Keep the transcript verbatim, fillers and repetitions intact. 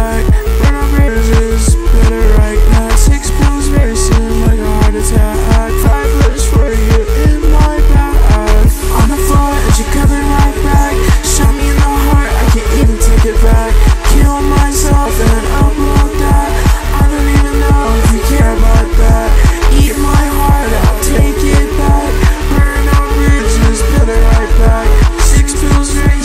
back. Burn our bridges, build it right back. Six pills racing like a heart attack. Five letters for you in my bag. On the floor and she coming right back. Shot me in the heart, I can't even take it back. Kill myself and upload that. I don't even know if you care about that. Eat my heart, I'll take it back. Burn our bridges, build it right back. Six pills racing